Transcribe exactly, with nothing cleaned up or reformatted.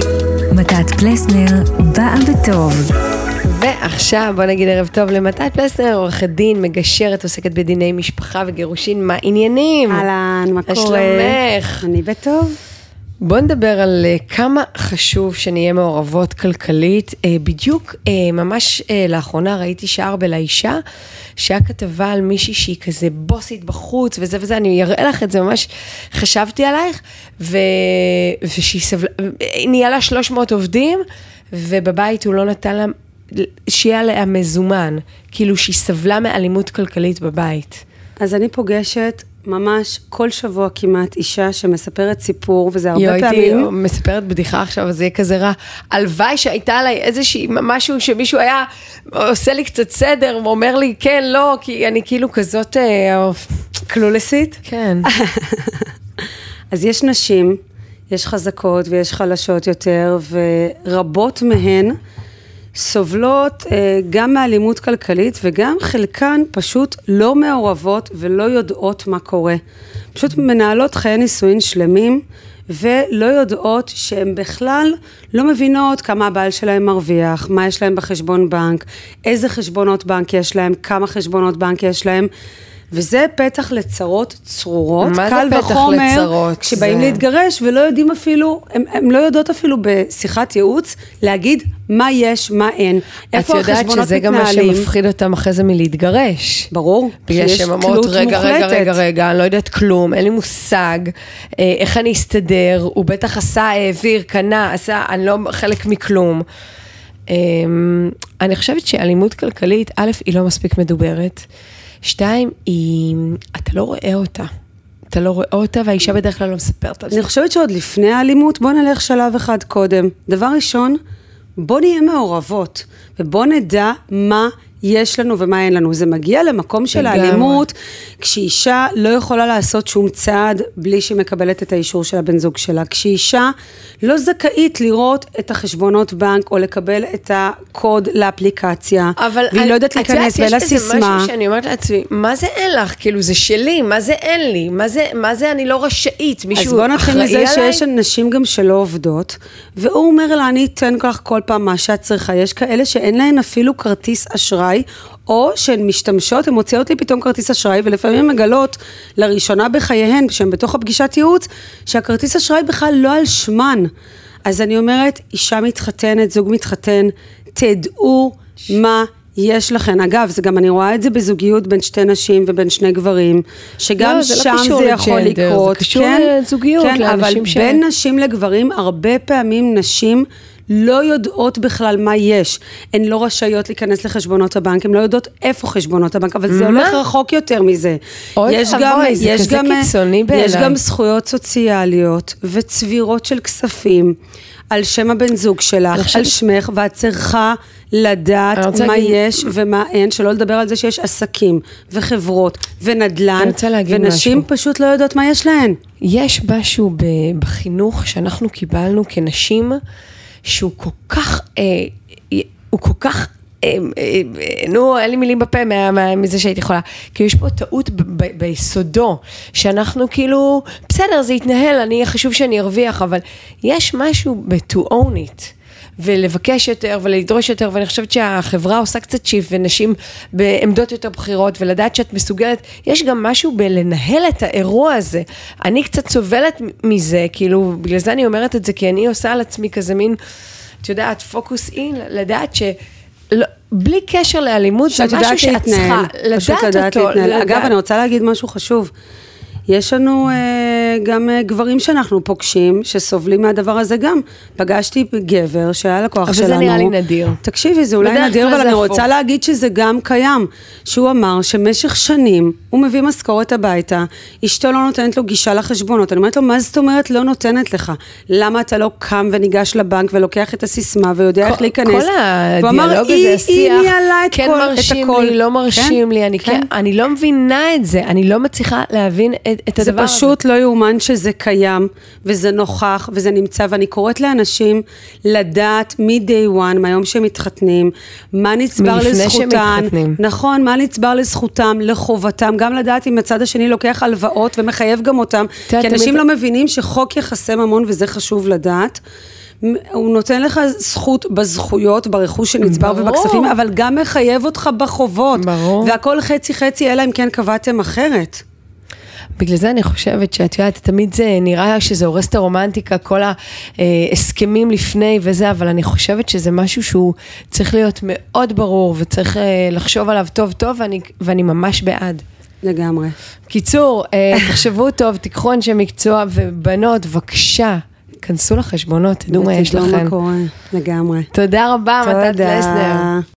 מתת פלסנר, באה בטוב. ועכשיו בוא נגיד ערב טוב למתת פלסנר, עורכת דין, מגשרת, עוסקת בדיני משפחה וגירושין. מה עניינים? אהלן, מה קורה? שלומך? אני בטוב. בוא נדבר על כמה חשוב שנהיה מעורבות כלכלית. בדיוק ממש לאחרונה ראיתי שער בלאישה, שהיה כתבה על מישהי שהיא כזה בוסית בחוץ וזה וזה, אני אראה לך את זה, ממש חשבתי עלייך, ו... ושהיא סבלה, נהיה לה שלוש מאות עובדים, ובבית הוא לא נתן לה, שיהיה לה מזומן, כאילו שהיא סבלה מאלימות כלכלית בבית. אז אני פוגשת ממש כל שבוע כמעט אישה שמספרת סיפור, וזה הרבה יו, פעמים. הייתי מספרת בדיחה עכשיו, אז זה יהיה כזה רע. הלוואי שהייתה עליי איזושהי, משהו שמישהו היה עושה לי קצת סדר, ואומר לי כן, לא, כי אני כאילו כזאת אה, קלולסית. כן. אז יש נשים, יש חזקות ויש חלשות יותר, ורבות מהן סובלות גם מאלימות כלכלית, וגם חלקן פשוט לא מעורבות ולא יודעות מה קורה. פשוט מנהלות חיי נישואין שלמים, ולא יודעות שהן בכלל לא מבינות כמה הבעל שלהם מרוויח, מה יש להם בחשבון בנק, איזה חשבונות בנק יש להם, כמה חשבונות בנק יש להם, וזה פתח לצרות צרורות. מה זה פתח לצרות? כשבאים זה... להתגרש ולא יודעים אפילו, הם, הם לא יודעות אפילו בשיחת ייעוץ להגיד מה יש, מה אין. איפה החשבונות מתנהלים? את יודעת שזה גם מה שמפחיד אותם אחרי זה מלהתגרש. ברור. בגלל שהם אמרות, רגע, רגע, רגע, רגע, אני לא יודעת כלום, אין לי מושג, איך אני אסתדר, הוא בטח עשה, העביר, קנה, עשה, אני לא חלק מכלום. אני חושבת שאלימות כלכלית, א', היא לא מספיק מדוברת, שתיים, היא, אתה לא רואה אותה. אתה לא רואה אותה, והאישה בדרך כלל לא מספרת על זה. אני חושבת שעוד לפני האלימות, בוא נלך שלב אחד קודם. דבר ראשון, בוא נהיה מעורבות, ובוא נדע מה יש לנו ומה אין לנו. זה מגיע למקום של האלימות, כשאישה לא יכולה לעשות שום צעד בלי שהיא מקבלת את האישור של הבן זוג שלה. כשאישה לא זכאית לראות את החשבונות בנק, או לקבל את הקוד לאפליקציה, והיא לא יודעת להיכנס ואלה סיסמה. יש משהו שאני אומרת לעצמי, מה זה אין לך? כאילו זה שלי, מה זה אין לי? מה זה, מה זה אני לא רשאית? אז בוא נתחיל מזה שיש אנשים גם שלא עובדות, והוא אומר לה, אני אתן לך כל פעם מה שאת צריכה. יש כאלה שאין להן אפילו כרטיס אשראי, או שהן משתמשות, הן מוציאות לי פתאום כרטיס אשראי, ולפעמים מגלות לראשונה בחייהן, שהן בתוך הפגישת ייעוץ, שהכרטיס אשראי בכלל לא על שמן. אז אני אומרת, אישה מתחתנת, זוג מתחתן, תדעו מה יש לכן. אגב, זה גם אני רואה את זה בזוגיות בין שתי נשים ובין שני גברים, שגם לא, שם זה, זה יכול לג'נדר, לקרות. זה קשור כן, לזוגיות, כן, אבל ש... בין נשים לגברים, הרבה פעמים נשים לא יודעות בכלל מה יש. הן לא רשאיות להיכנס לחשבונות הבנק, הן לא יודעות איפה חשבונות הבנק, אבל זה הולך רחוק יותר מזה. יש גם, יש גם, יש גם זכויות סוציאליות וצבירות של כספים על שם הבן זוג שלך, על שמך, ואת צריכה לדעת מה יש ומה אין, שלא לדבר על זה שיש עסקים וחברות ונדל"ן, ונשים פשוט לא יודעות מה יש להן. יש משהו בחינוך שאנחנו קיבלנו כנשים, שהוא כל כך, אה, הוא כל כך, אה, אה, נו, אין לי מילים בפה מה, מה, מזה שהייתי יכולה, כי יש פה טעות ב- ב- ביסודו, שאנחנו כאילו, בסדר, זה יתנהל, אני חשוב שאני ארוויח, אבל יש משהו ב-to own it, ולבקש יותר ולדרוש יותר, ואני חושבת שהחברה עושה קצת שיף, ונשים בעמדות יותר בחירות, ולדעת שאת מסוגלת, יש גם משהו בלנהל את האירוע הזה. אני קצת סובלת מזה, כאילו, בגלל זה אני אומרת את זה, כי אני עושה על עצמי כזה מין, את יודעת, פוקוס אין, לדעת ש... בלי קשר לאלימות, זה משהו שאת צריכה לדעת אותו. אגב, אני רוצה להגיד משהו חשוב. יש לנו אה, גם אה, גברים שאנחנו פוגשים, שסובלים מהדבר הזה גם. פגשתי גבר שהיה לקוח אבל שלנו. אבל זה נראה לי נדיר. תקשיבי, זה אולי נדיר, אבל אני רוצה להגיד שזה גם קיים. שהוא אמר שמשך שנים, הוא מביא משכורת הביתה, אשתו לא נותנת לו גישה לחשבונות. אני אומרת לו, מה זאת אומרת לא נותנת לך? למה אתה לא קם וניגש לבנק ולוקח את הסיסמה ויודע איך להיכנס? כל הדיאלוג הזה, השיח, כן מרשים לי, לא מרשים לי, אני לא מבינה את זה, אני לא מצליחה להבין את זה פשוט לא יאומן שזה קיים, וזה נוכח, וזה נמצא, ואני קוראת לאנשים לדעת מ-day one, מהיום שהם מתחתנים, מה נצבר לזכותן, נכון, מה נצבר לזכותם, לחובתם, גם לדעת אם הצד השני לוקח הלוואות, ומחייב גם אותם, כי אנשים לא מבינים שחוק יחסי ממון, וזה חשוב לדעת, הוא נותן לך זכות בזכויות, ברכוש שנצבר ברור. ובכספים, אבל גם מחייב אותך בחובות. ברור. והכל חצי חצי, אלא אם כן קבעתם אחרת. בגלל זה אני חושבת שאת יודעת, תמיד זה נראה שזה הורס את הרומנטיקה, כל ההסכמים לפני וזה, אבל אני חושבת שזה משהו שהוא צריך להיות מאוד ברור, וצריך לחשוב עליו טוב טוב, ואני, ואני ממש בעד. לגמרי. קיצור, תחשבו טוב, תיקחו אנשי מקצוע ובנות, בבקשה, כנסו לחשבונות, תדעו מה יש לכם. ותדעו מה קורה, לגמרי. תודה רבה, מתת פלסנר.